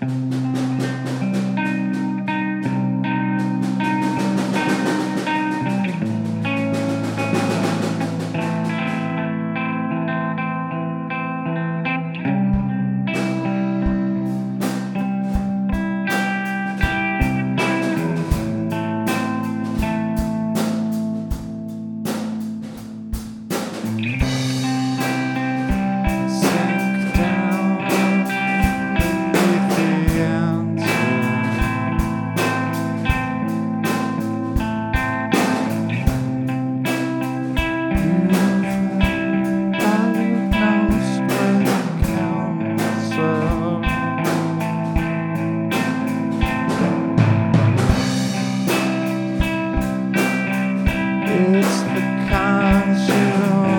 It's the kind you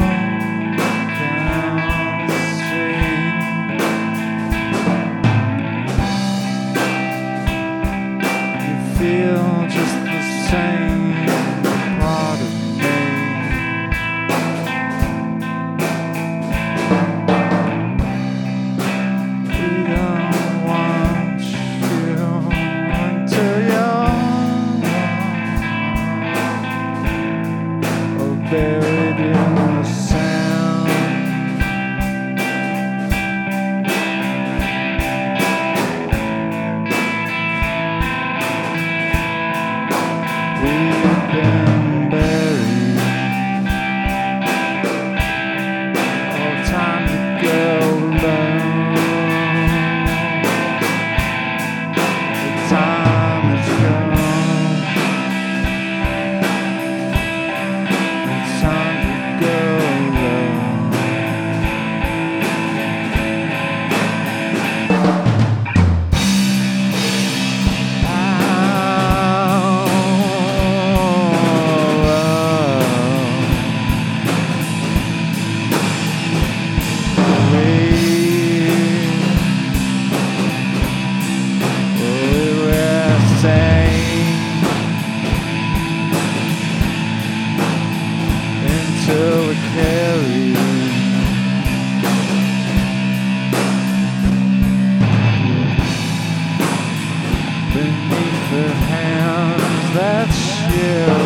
can't see. You feel just the same part of me. We don't want you until you're buried in the sand. We've been buried. All time to go alone. The time is gone. Time to go alone. Until we carry you beneath the hands that shield.